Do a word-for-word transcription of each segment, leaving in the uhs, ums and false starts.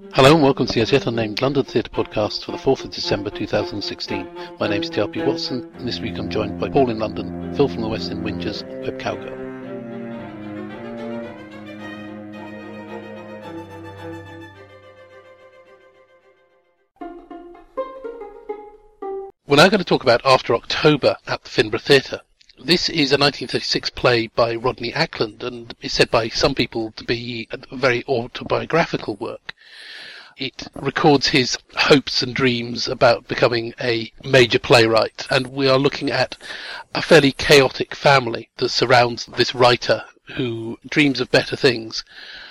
Hello and welcome to the As Yet Unnamed London Theatre Podcast for the fourth of December two thousand sixteen. My name is T R P Watson, and this week I'm joined by Paul in London, Phil from the West End Wingers, and Web Cowgirl. We're now going to talk about After October at the Finborough Theatre. This is a nineteen thirty-six play by Rodney Ackland and is said by some people to be a very autobiographical work. It records his hopes and dreams about becoming a major playwright, and we are looking at a fairly chaotic family that surrounds this writer who dreams of better things.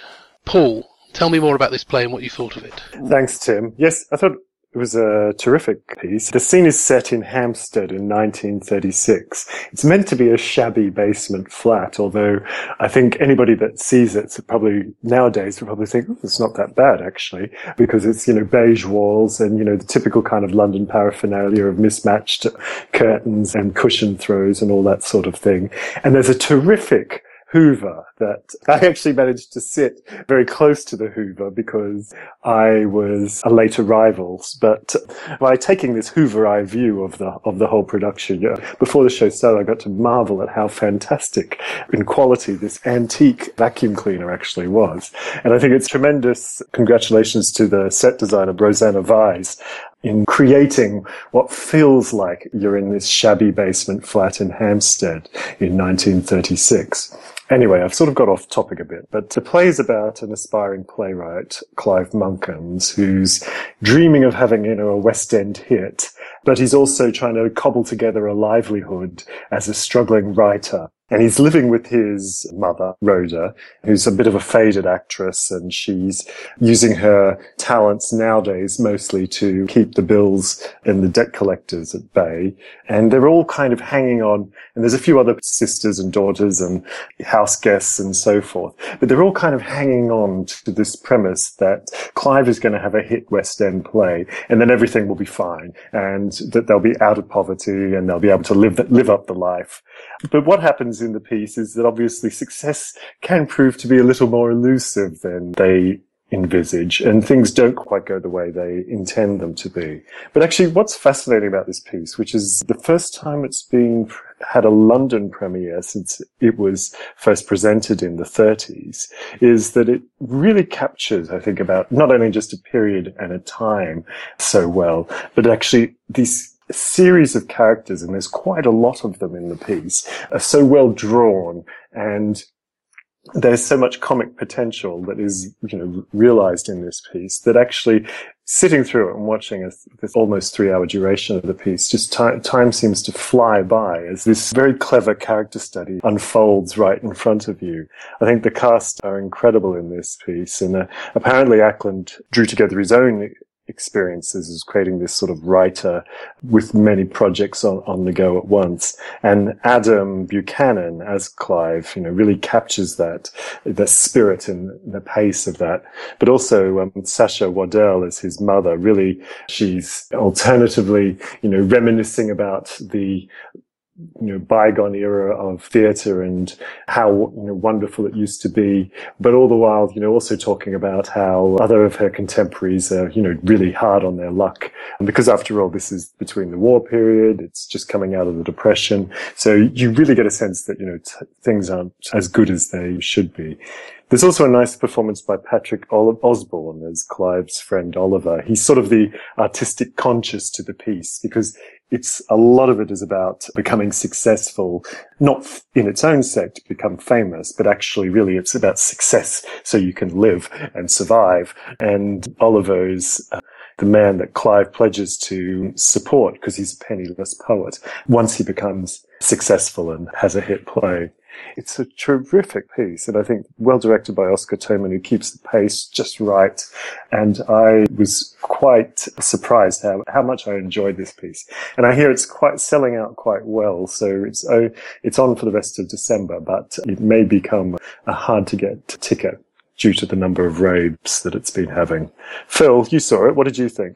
Paul, tell me more about this play and what you thought of it. Thanks, Tim. Yes, I thought it was a terrific piece. The scene is set in Hampstead in nineteen thirty-six. It's meant to be a shabby basement flat, although I think anybody that sees it probably nowadays would probably think, oh, it's not that bad, actually, because it's, you know, beige walls and, you know, the typical kind of London paraphernalia of mismatched curtains and cushion throws and all that sort of thing. And there's a terrific Hoover that I actually managed to sit very close to the Hoover because I was a late arrival. But by taking this Hoover eye view of the of the whole production, you know, before the show started, I got to marvel at how fantastic in quality this antique vacuum cleaner actually was. And I think it's tremendous. Congratulations to the set designer, Rosanna Vise, in creating what feels like you're in this shabby basement flat in Hampstead in nineteen thirty-six. Anyway, I've sort of got off topic a bit, but the play is about an aspiring playwright, Clive Monkhouse, who's dreaming of having, you know, a West End hit, but he's also trying to cobble together a livelihood as a struggling writer. And he's living with his mother, Rhoda, who's a bit of a faded actress, and she's using her talents nowadays mostly to keep the bills and the debt collectors at bay. And they're all kind of hanging on, and there's a few other sisters and daughters and house guests and so forth, but they're all kind of hanging on to this premise that Clive is going to have a hit West End play, and then everything will be fine, and that they'll be out of poverty and they'll be able to live live up the life. But what happens in the piece is that obviously success can prove to be a little more elusive than they envisage, and things don't quite go the way they intend them to be. But actually, what's fascinating about this piece, which is the first time it's been had a London premiere since it was first presented in the thirties, is that it really captures, I think, about not only just a period and a time so well, but actually these a series of characters, and there's quite a lot of them in the piece, are so well drawn, and there's so much comic potential that is, you know, realized in this piece that actually sitting through it and watching a, this almost three hour duration of the piece, just time, time seems to fly by as this very clever character study unfolds right in front of you. I think the cast are incredible in this piece, and uh, apparently Ackland drew together his own experiences as creating this sort of writer with many projects on, on the go at once. And Adam Buchanan as Clive, you know, really captures that, the spirit and the pace of that. But also, um, Sasha Waddell as his mother, really, she's alternatively, you know, reminiscing about the, you know, bygone era of theatre and how, you know, wonderful it used to be, but all the while, you know, also talking about how other of her contemporaries are, you know, really hard on their luck. And because after all, this is between the war period, it's just coming out of the Depression. So you really get a sense that, you know, t- things aren't as good as they should be. There's also a nice performance by Patrick Osborne as Clive's friend Oliver. He's sort of the artistic conscience to the piece, because it's a lot of it is about becoming successful, not in its own sake to become famous, but actually really it's about success so you can live and survive. And Oliver is uh, the man that Clive pledges to support because he's a penniless poet once he becomes successful and has a hit play. It's a terrific piece, and I think well directed by Oscar Toman, who keeps the pace just right. And I was quite surprised how, how much I enjoyed this piece. And I hear it's quite selling out quite well, so it's oh, it's on for the rest of December, but it may become a hard to get ticket due to the number of raves that it's been having. Phil, you saw it. What did you think?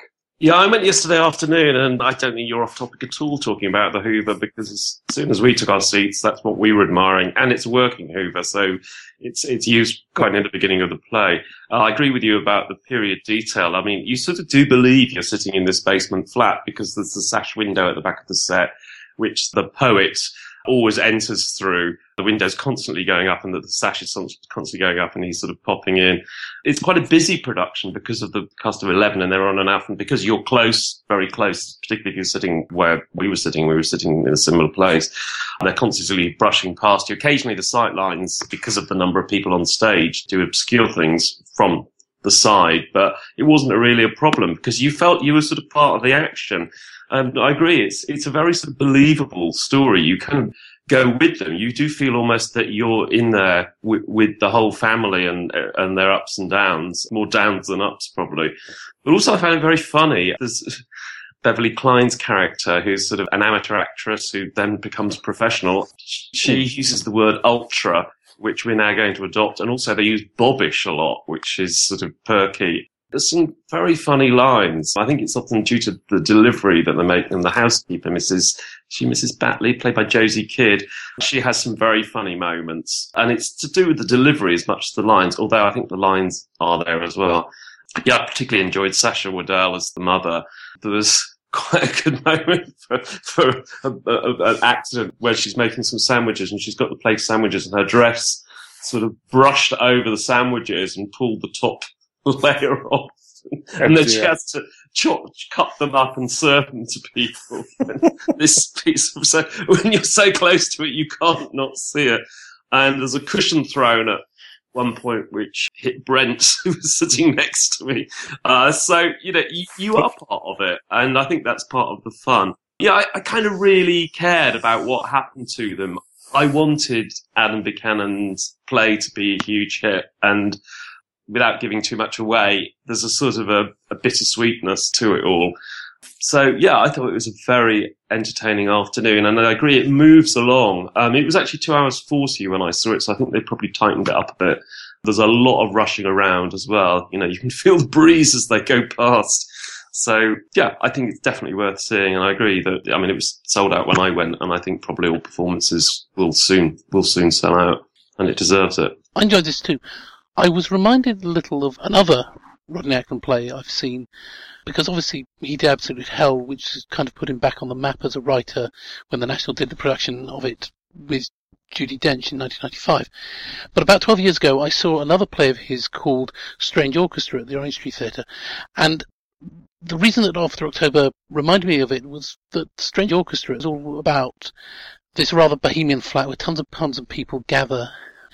Yeah, I went yesterday afternoon, and I don't think you're off topic at all talking about the Hoover, because as soon as we took our seats, that's what we were admiring, and it's a working Hoover, so it's it's used quite near the beginning of the play. Uh, I agree with you about the period detail. I mean, you sort of do believe you're sitting in this basement flat because there's the sash window at the back of the set, which the poet always enters through. The window's constantly going up and the sash is constantly going up and he's sort of popping in. It's quite a busy production because of the cast of eleven and they're on and off, and because you're close, very close, particularly if you're sitting where we were sitting, we were sitting in a similar place. They're constantly brushing past you. Occasionally the sight lines, because of the number of people on stage, do obscure things from the side, but it wasn't really a problem because you felt you were sort of part of the action. And I agree, it's it's a very sort of believable story. You can go with them. You do feel almost that you're in there with, with the whole family and and their ups and downs, more downs than ups probably. But also I found it very funny. There's Beverly Cline's character, who's sort of an amateur actress who then becomes professional. She uses the word ultra, which we're now going to adopt, and also they use bobbish a lot, which is sort of perky. There's some very funny lines. I think it's often due to the delivery that they make. And the housekeeper, Missus She, Missus Batley, played by Josie Kidd. She has some very funny moments. And it's to do with the delivery as much as the lines, although I think the lines are there as well. Yeah, I particularly enjoyed Sasha Waddell as the mother. There was quite a good moment for, for a, a, an accident where she's making some sandwiches and she's got the plate of sandwiches and her dress sort of brushed over the sandwiches and pulled the top layer off, and then she has to chop, cut them up and serve them to people. This piece of, so when you're so close to it, you can't not see it. And there's a cushion thrown at one point which hit Brent, who was sitting next to me. Uh, so you know, you, you are part of it, and I think that's part of the fun. Yeah, I, I kind of really cared about what happened to them. I wanted Adam Buchanan's play to be a huge hit, and without giving too much away, there's a sort of a, a bittersweetness to it all. So, yeah, I thought it was a very entertaining afternoon, and I agree it moves along. Um, it was actually two hours forty when I saw it, so I think they probably tightened it up a bit. There's a lot of rushing around as well. You know, you can feel the breeze as they go past. So, yeah, I think it's definitely worth seeing, and I agree that, I mean, it was sold out when I went, and I think probably all performances will soon, will soon sell out, and it deserves it. I enjoyed this too. I was reminded a little of another Rodney Ackland play I've seen, because obviously he did Absolute Hell, which kind of put him back on the map as a writer when the National did the production of it with Judi Dench in nineteen ninety-five. But about twelve years ago, I saw another play of his called Strange Orchestra at the Orange Street Theatre, and the reason that After October reminded me of it was that Strange Orchestra is all about this rather bohemian flat where tons and tons of people gather.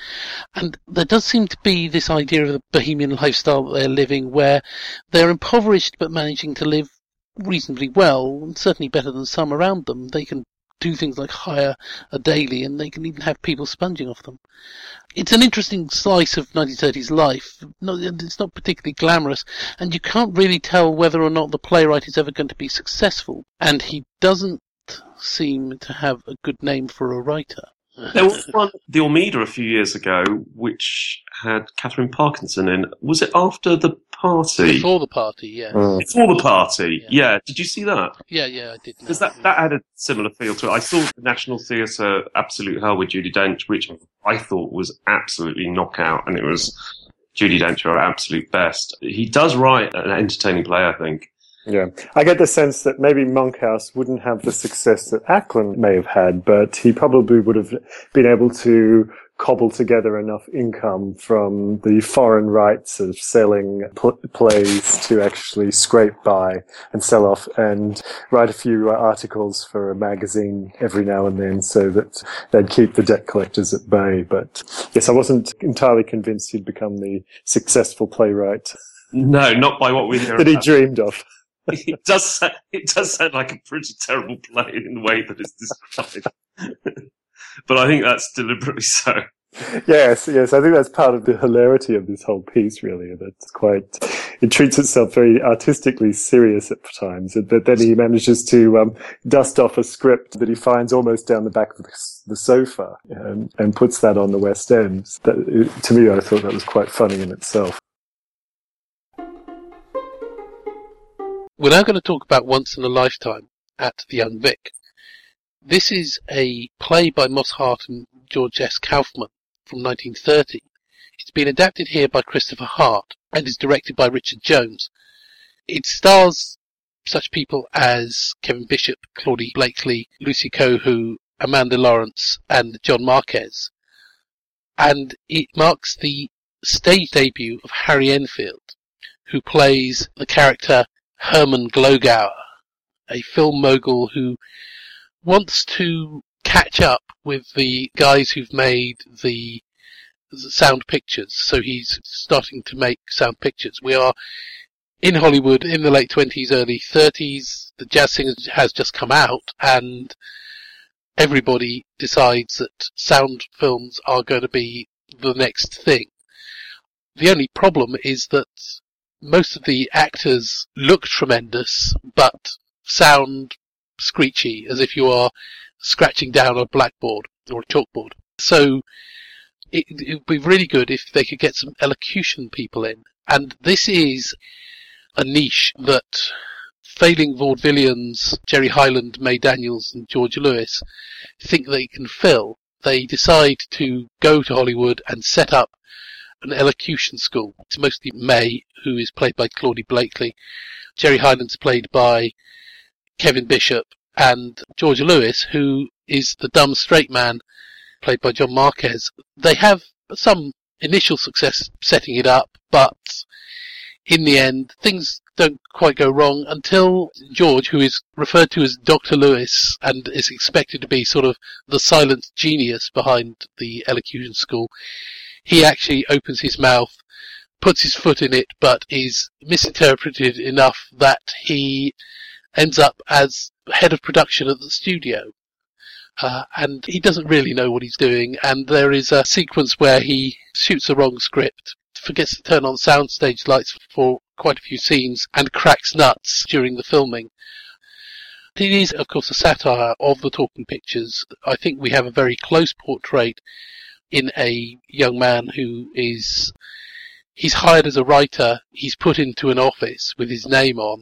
And there does seem to be this idea of the bohemian lifestyle that they're living, where they're impoverished but managing to live reasonably well, and certainly better than some around them. They can do things like hire a daily, and they can even have people sponging off them. It's an interesting slice of nineteen thirties life. It's not particularly glamorous, and you can't really tell whether or not the playwright is ever going to be successful, and he doesn't seem to have a good name for a writer. There was one, the Almeida, a few years ago, which had Catherine Parkinson in. Was it after the party? Before the party, yeah. Mm. Before the party, yeah. yeah. Did you see that? Yeah, yeah, I did. Because that, that had a similar feel to it. I saw the National Theatre Absolute Hell with Judi Dench, which I thought was absolutely knockout, and it was Judi Dench at her absolute best. He does write an entertaining play, I think. Yeah, I get the sense that maybe Monkhouse wouldn't have the success that Ackland may have had, but he probably would have been able to cobble together enough income from the foreign rights of selling pl- plays to actually scrape by and sell off and write a few articles for a magazine every now and then so that they'd keep the debt collectors at bay. But yes, I wasn't entirely convinced he'd become the successful playwright. No, not by what we hear that he dreamed of. It does sound, it does sound like a pretty terrible play in the way that it's described. But I think that's deliberately so. Yes, yes. I think that's part of the hilarity of this whole piece, really. That's quite, it treats itself very artistically serious at times, but then he manages to um, dust off a script that he finds almost down the back of the, the sofa and, and puts that on the West End. That, to me, I thought that was quite funny in itself. We're now going to talk about Once in a Lifetime at the Young Vic. This is a play by Moss Hart and George S. Kaufman from nineteen thirty. It's been adapted here by Christopher Hart and is directed by Richard Jones. It stars such people as Kevin Bishop, Claudie Blakely, Lucy Cohu, Amanda Lawrence, and John Marquez. And it marks the stage debut of Harry Enfield, who plays the character Herman Glogauer, a film mogul who wants to catch up with the guys who've made the sound pictures. So he's starting to make sound pictures. We are in Hollywood in the late twenties, early thirties. The Jazz Singer has just come out, and everybody decides that sound films are going to be the next thing. The only problem is that most of the actors look tremendous, but sound screechy, as if you are scratching down a blackboard or a chalkboard. So it would be really good if they could get some elocution people in. And this is a niche that failing vaudevillians Jerry Hyland, May Daniels and George Lewis think they can fill. They decide to go to Hollywood and set up an elocution school. It's mostly May, who is played by Claudie Blakely. Jerry Hyland's played by Kevin Bishop, and George Lewis, who is the dumb straight man, played by John Marquez. They have some initial success setting it up, but in the end, things don't quite go wrong until George, who is referred to as Doctor Lewis and is expected to be sort of the silent genius behind the elocution school, he actually opens his mouth, puts his foot in it, but is misinterpreted enough that he ends up as head of production at the studio. Uh, and he doesn't really know what he's doing, and there is a sequence where he shoots the wrong script, forgets to turn on soundstage lights for quite a few scenes, and cracks nuts during the filming. It is, of course, a satire of the talking pictures. I think we have a very close portrait in a young man who is, he's hired as a writer, he's put into an office with his name on,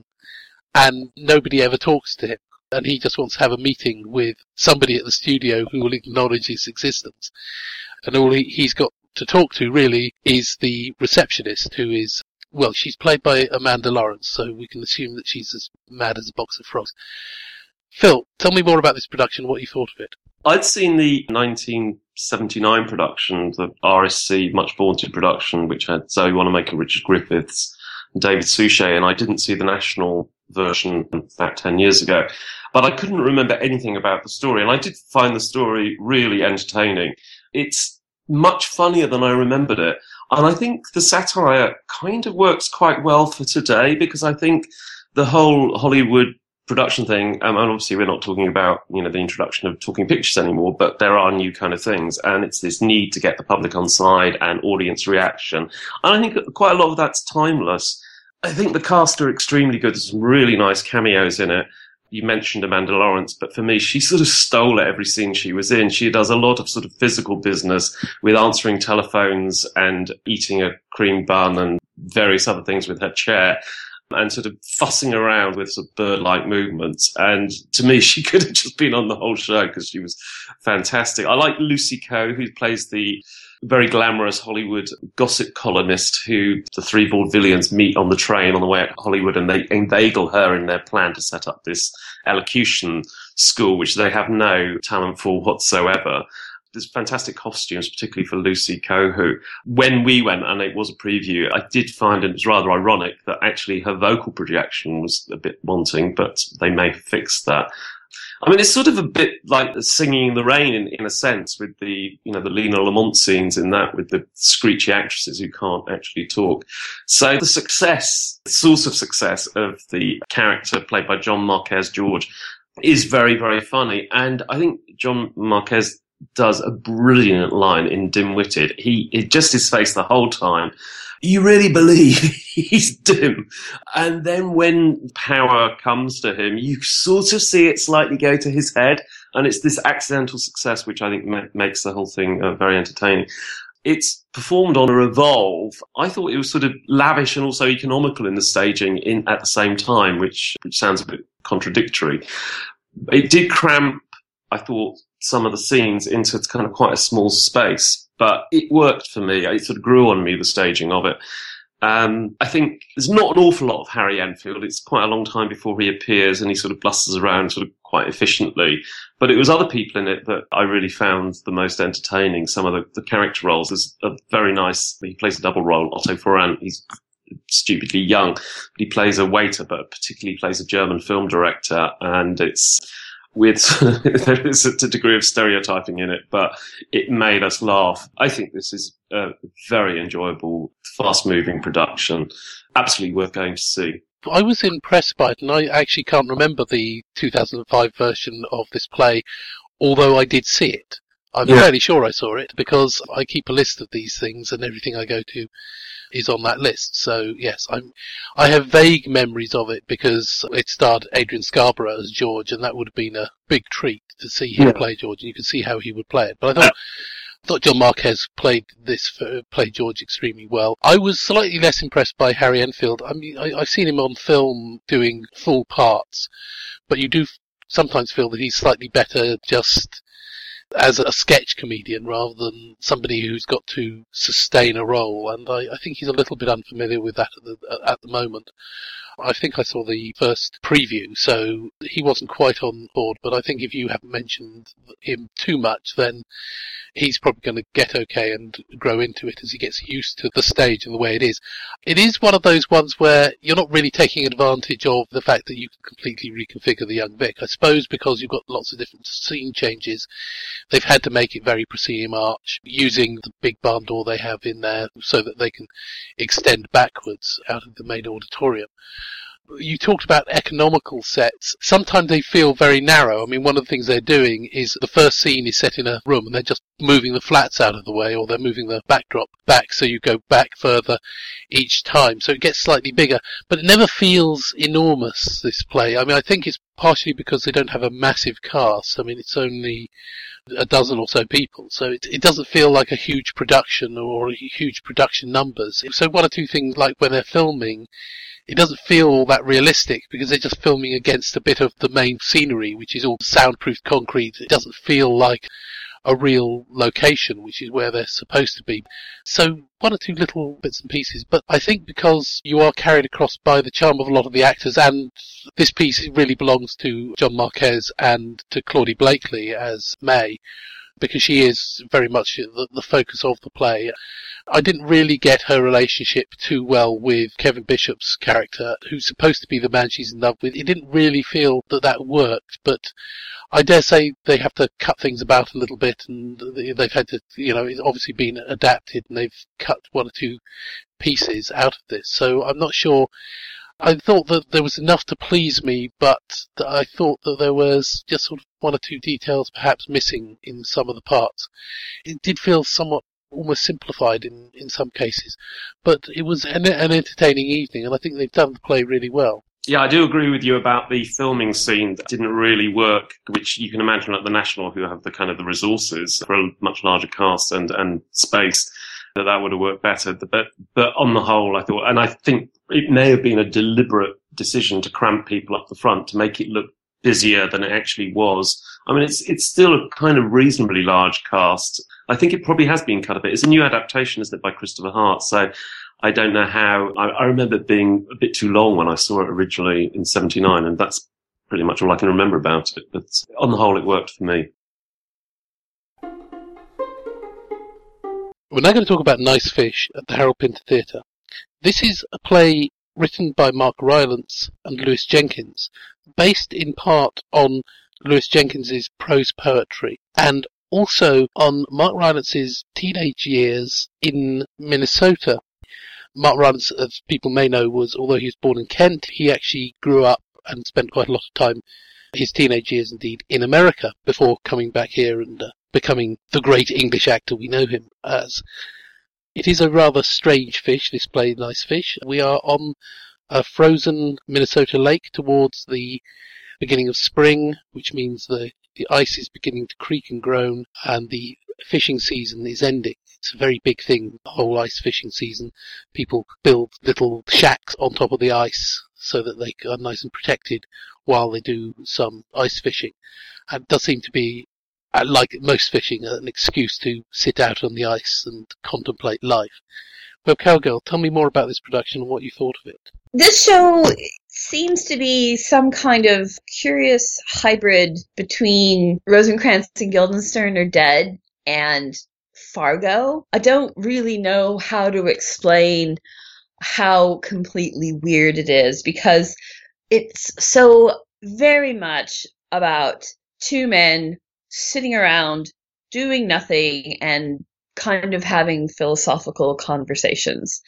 and nobody ever talks to him. And he just wants to have a meeting with somebody at the studio who will acknowledge his existence. And all he, he's got to talk to, really, is the receptionist, who is, well, she's played by Amanda Lawrence, so we can assume that she's as mad as a box of frogs. Phil, tell me more about this production, what you thought of it. I'd seen the nineteen seventy-nine production, the R S C Much Vaunted production, which had Zoe Wanamaker, Richard Griffiths, and David Suchet, and I didn't see the national version about ten years ago. But I couldn't remember anything about the story, and I did find the story really entertaining. It's much funnier than I remembered it, and I think the satire kind of works quite well for today, because I think the whole Hollywood production thing, um, and obviously we're not talking about, you know, the introduction of talking pictures anymore, but there are new kind of things, and it's this need to get the public on side and audience reaction. And I think quite a lot of that's timeless. I think the cast are extremely good. There's some really nice cameos in it. You mentioned Amanda Lawrence, but for me, she sort of stole every scene she was in. She does a lot of sort of physical business with answering telephones and eating a cream bun and various other things with her chair, and sort of fussing around with sort of bird-like movements. And to me, she could have just been on the whole show because she was fantastic. I like Lucy Coe, who plays the very glamorous Hollywood gossip columnist who the three vaudevillians meet on the train on the way out to Hollywood, and they inveigle her in their plan to set up this elocution school, which they have no talent for whatsoever. There's fantastic costumes, particularly for Lucy Coe, who, when we went, and it was a preview, I did find it was rather ironic that actually her vocal projection was a bit wanting, but they may have fixed that. I mean, it's sort of a bit like Singing in the Rain in, in a sense, with the, you know, the Lena Lamont scenes in that, with the screechy actresses who can't actually talk. So the success, the source of success of the character played by John Marquez George is very, very funny. And I think John Marquez does a brilliant line in Dim-Witted. He, it just his face the whole time. You really believe he's dim. And then when power comes to him, you sort of see it slightly go to his head. And it's this accidental success which I think ma- makes the whole thing uh, very entertaining. It's performed on a Revolve, I thought it was sort of lavish and also economical in the staging in at the same time, which, which sounds a bit contradictory. It did cramp, I thought, some of the scenes into kind of quite a small space, but it worked for me. It sort of grew on me, the staging of it. Um, I think there's not an awful lot of Harry Enfield. It's quite a long time before he appears, and he sort of blusters around sort of quite efficiently. But it was other people in it that I really found the most entertaining. Some of the, the character roles. There's a very nice, he plays a double role, Otto Foran. He's stupidly young, but he plays a waiter, but particularly plays a German film director, and it's with there is a degree of stereotyping in it, but it made us laugh. I think this is a very enjoyable, fast-moving production. Absolutely worth going to see. I was impressed by it, and I actually can't remember the two thousand five version of this play, although I did see it. I'm yeah. fairly sure I saw it, because I keep a list of these things, and everything I go to is on that list. So yes, I'm, I have vague memories of it because it starred Adrian Scarborough as George, and that would have been a big treat to see him yeah. play George, and you could see how he would play it. But I thought, I thought John Marquez played this, for, played George extremely well. I was slightly less impressed by Harry Enfield. I mean, I, I've seen him on film doing full parts, but you do sometimes feel that he's slightly better just as a sketch comedian rather than somebody who's got to sustain a role, and I, I think he's a little bit unfamiliar with that at the, at the moment. I think I saw the first preview, so he wasn't quite on board, but I think if you haven't mentioned him too much, then he's probably going to get okay and grow into it as he gets used to the stage and the way it is. It is one of those ones where you're not really taking advantage of the fact that you can completely reconfigure the young Vic. I suppose because you've got lots of different scene changes, they've had to make it very proscenium arch, using the big barn door they have in there so that they can extend backwards out of the main auditorium. You talked about economical sets. Sometimes they feel very narrow. I mean, one of the things they're doing is the first scene is set in a room and they're just moving the flats out of the way, or they're moving the backdrop back so you go back further each time. So it gets slightly bigger, but it never feels enormous, this play. I mean, I think it's partially because they don't have a massive cast. I mean, it's only a dozen or so people, so it, it doesn't feel like a huge production or huge production numbers. So one or two things, like when they're filming, it doesn't feel all that realistic because they're just filming against a bit of the main scenery, which is all soundproofed concrete. It doesn't feel like a real location, which is where they're supposed to be. So one or two little bits and pieces, but I think because you are carried across by the charm of a lot of the actors, and this piece really belongs to John Marquez and to Claudie Blakely as May, because she is very much the, the focus of the play. I didn't really get her relationship too well with Kevin Bishop's character, who's supposed to be the man she's in love with. It didn't really feel that that worked, but I dare say they have to cut things about a little bit, and they've had to, you know, it's obviously been adapted, and they've cut one or two pieces out of this. So I'm not sure. I thought that there was enough to please me, but I thought that there was just sort of one or two details perhaps missing in some of the parts. It did feel somewhat almost simplified in, in some cases, but it was an, an entertaining evening, and I think they've done the play really well. Yeah, I do agree with you about the filming scene that didn't really work, which you can imagine at the National, who have the kind of the resources for a much larger cast and, and space, that that would have worked better. But, but on the whole, I thought, and I think it may have been a deliberate decision to cramp people up the front to make it look busier than it actually was. I mean, it's it's still a kind of reasonably large cast. I think it probably has been cut a bit. It's a new adaptation, isn't it, by Christopher Hart? So I don't know how. I, I remember it being a bit too long when I saw it originally in seventy-nine, and that's pretty much all I can remember about it. But on the whole, it worked for me. We're now going to talk about Nice Fish at the Harold Pinter Theatre. This is a play written by Mark Rylance and Lewis Jenkins, based in part on Lewis Jenkins's prose poetry, and also on Mark Rylance's teenage years in Minnesota. Mark Rylance, as people may know, was, although he was born in Kent, he actually grew up and spent quite a lot of time, his teenage years indeed, in America before coming back here and uh, becoming the great English actor we know him as. It is a rather strange fish, this play, Nice Fish. We are on a frozen Minnesota lake towards the beginning of spring, which means the, the ice is beginning to creak and groan, and the fishing season is ending. It's a very big thing, the whole ice fishing season. People build little shacks on top of the ice so that they are nice and protected while they do some ice fishing. And it does seem to be, like most fishing, an excuse to sit out on the ice and contemplate life. Well, Cowgirl, tell me more about this production and what you thought of it. This show seems to be some kind of curious hybrid between Rosencrantz and Guildenstern Are Dead and Fargo. I don't really know how to explain how completely weird it is, because it's so very much about two men sitting around doing nothing and kind of having philosophical conversations.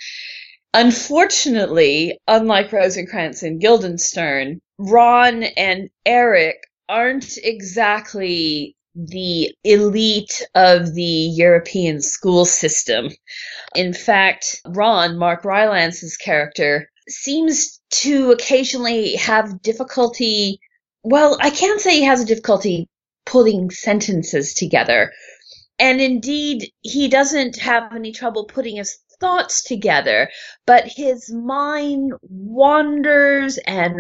Unfortunately, unlike Rosencrantz and Guildenstern, Ron and Eric aren't exactly the elite of the European school system. In fact, Ron, Mark Rylance's character, seems to occasionally have difficulty, well, I can't say he has a difficulty putting sentences together. And indeed, he doesn't have any trouble putting his thoughts together, but his mind wanders and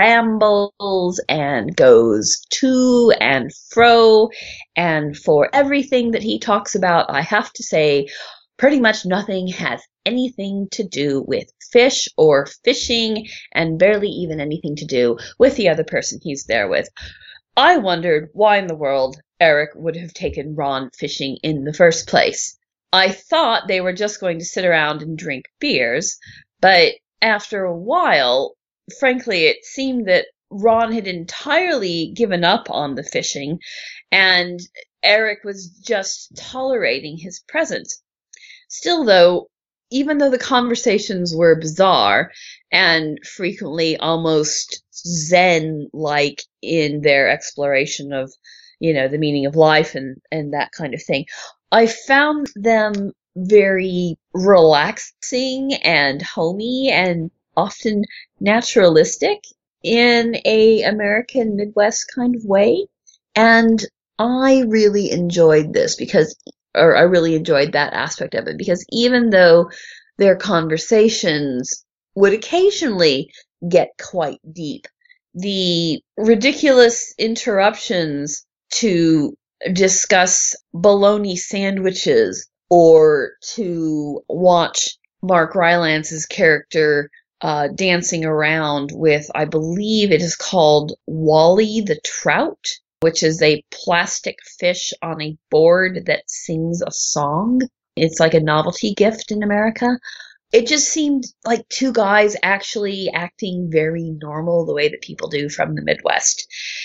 rambles and goes to and fro. And for everything that he talks about, I have to say, pretty much nothing has anything to do with fish or fishing, and barely even anything to do with the other person he's there with. I wondered why in the world Eric would have taken Ron fishing in the first place. I thought they were just going to sit around and drink beers, but after a while, frankly, it seemed that Ron had entirely given up on the fishing, and Eric was just tolerating his presence. Still, though, even though the conversations were bizarre and frequently almost Zen-like in their exploration of, you know, the meaning of life and, and that kind of thing, I found them very relaxing and homey and often naturalistic in a American Midwest kind of way. And I really enjoyed this because, or I really enjoyed that aspect of it, because even though their conversations would occasionally get quite deep, the ridiculous interruptions to discuss bologna sandwiches or to watch Mark Rylance's character uh, dancing around with, I believe it is called Wally the Trout, which is a plastic fish on a board that sings a song. It's like a novelty gift in America. It just seemed like two guys actually acting very normal, the way that people do from the Midwest.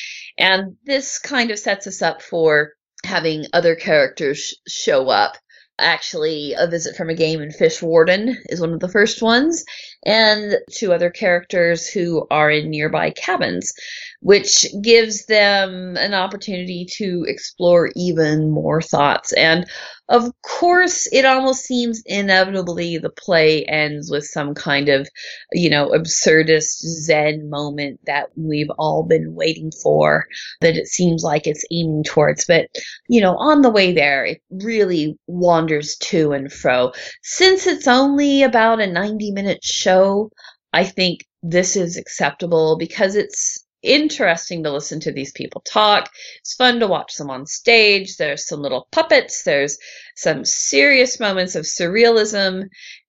And this kind of sets us up for having other characters show up. Actually, A Visit from a Game and Fish Warden is one of the first ones, and two other characters who are in nearby cabins, which gives them an opportunity to explore even more thoughts. And of course, it almost seems inevitably the play ends with some kind of, you know, absurdist Zen moment that we've all been waiting for, that it seems like it's aiming towards. But, you know, on the way there, it really wanders to and fro. Since it's only about a ninety minute show, I think this is acceptable because it's interesting to listen to these people talk. It's fun to watch them on stage. There's some little puppets. There's some serious moments of surrealism.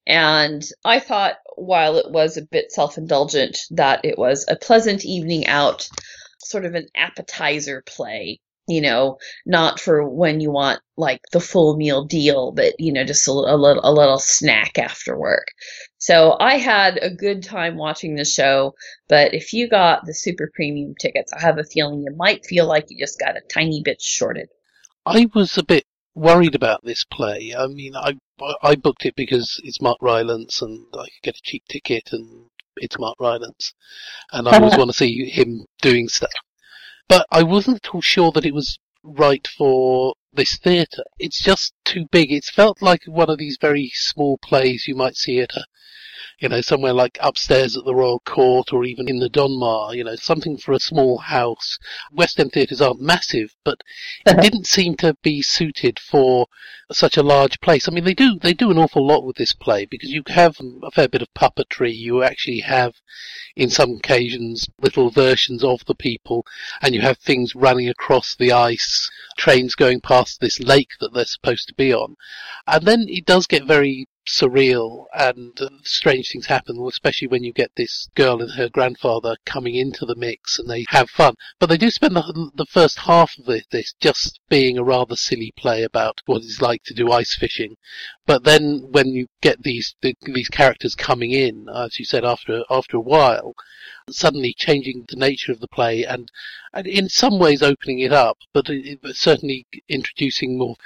And I thought, while it was a bit self-indulgent, that it was a pleasant evening out, sort of an appetizer play. You know, not for when you want like the full meal deal, but, you know, just a, a little, a little snack after work. So I had a good time watching the show, but if you got the super premium tickets, I have a feeling you might feel like you just got a tiny bit shorted. I was a bit worried about this play. I mean, I I booked it because it's Mark Rylance and I could get a cheap ticket and it's Mark Rylance. And I always want to see him doing stuff. But I wasn't at all sure that it was right for this theatre. It's just too big. It's felt like one of these very small plays you might see at a you know, somewhere like upstairs at the Royal Court or even in the Donmar, you know, something for a small house. West End theatres aren't massive, but it didn't seem to be suited for such a large place. I mean, they do, they do an awful lot with this play because you have a fair bit of puppetry. You actually have, in some occasions, little versions of the people, and you have things running across the ice, trains going past this lake that they're supposed to be on. And then it does get very surreal and uh, strange things happen, especially when you get this girl and her grandfather coming into the mix and they have fun. But they do spend the, the first half of it, this just being a rather silly play about what it's like to do ice fishing. But then when you get these the, these characters coming in, as you said, after after a while, suddenly changing the nature of the play and, and in some ways opening it up, but it, it, certainly introducing more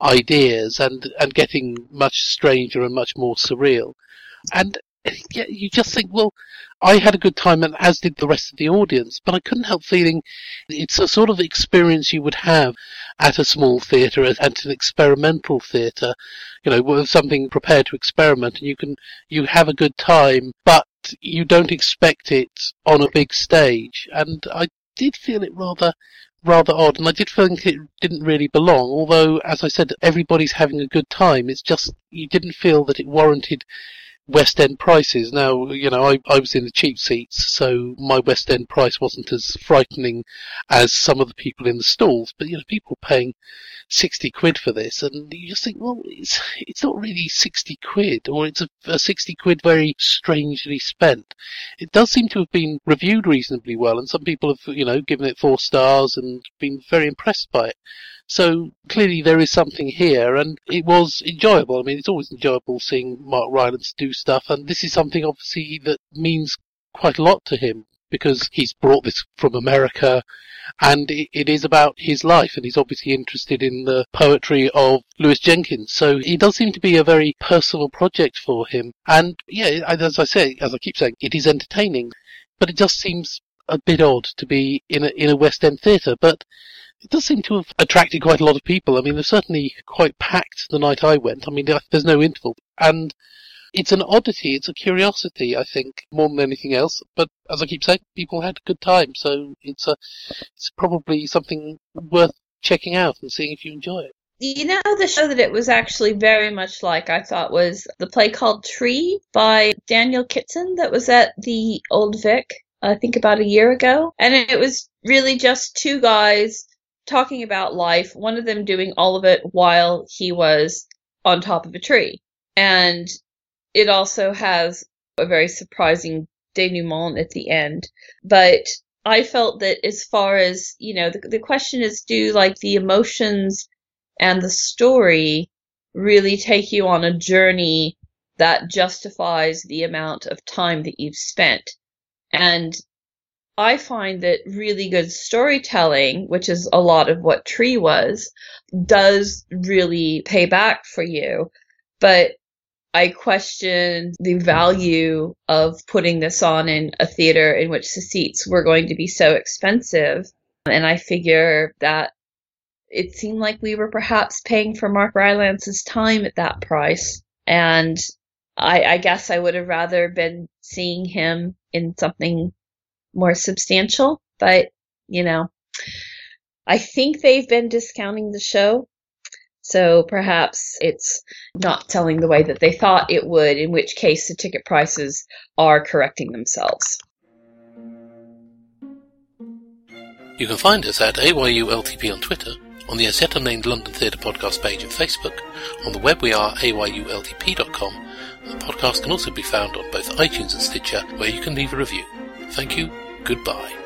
ideas and, and getting much stranger and much more surreal. And yeah, you just think, well, I had a good time, and as did the rest of the audience, but I couldn't help feeling it's a sort of experience you would have at a small theatre, at an experimental theatre, you know, with something prepared to experiment, and you can, you have a good time, but you don't expect it on a big stage. And I did feel it rather rather odd, and I did think it didn't really belong, although, as I said, everybody's having a good time. It's just, you didn't feel that it warranted West End prices. Now, you know, I, I was in the cheap seats, so my West End price wasn't as frightening as some of the people in the stalls, but, you know, people paying sixty quid for this, and you just think, well, it's it's not really sixty quid, or it's a, a sixty quid very strangely spent. It does seem to have been reviewed reasonably well, and some people have, you know, given it four stars and been very impressed by it. So clearly there is something here, and it was enjoyable. I mean, it's always enjoyable seeing Mark Rylance do stuff, and this is something obviously that means quite a lot to him, because he's brought this from America, and it, it is about his life, and he's obviously interested in the poetry of Lewis Jenkins. So it does seem to be a very personal project for him. And yeah, as I say, as I keep saying, it is entertaining, but it just seems a bit odd to be in a, in a West End theatre. But it does seem to have attracted quite a lot of people. I mean, they're certainly quite packed the night I went. I mean, there's no interval. And it's an oddity, it's a curiosity, I think, more than anything else. But as I keep saying, people had a good time, so it's a, it's probably something worth checking out and seeing if you enjoy it. You know, the show that it was actually very much like, I thought, was the play called Tree by Daniel Kitson that was at the Old Vic, I think about a year ago. And it was really just two guys talking about life, one of them doing all of it while he was on top of a tree. And it also has a very surprising denouement at the end. But I felt that as far as, you know, the, the question is, do like the emotions and the story really take you on a journey that justifies the amount of time that you've spent? And I find that really good storytelling, which is a lot of what Tree was, does really pay back for you. But I question the value of putting this on in a theater in which the seats were going to be so expensive. And I figure that it seemed like we were perhaps paying for Mark Rylance's time at that price. And I, I guess I would have rather been seeing him in something more substantial. But, you know, I think they've been discounting the show. So perhaps it's not selling the way that they thought it would, in which case the ticket prices are correcting themselves. You can find us at A Y U L T P on Twitter, on the As Yet Unnamed London Theatre Podcast page on Facebook. On the web we are A Y U L T P dot com. The podcast can also be found on both iTunes and Stitcher, where you can leave a review. Thank you, goodbye.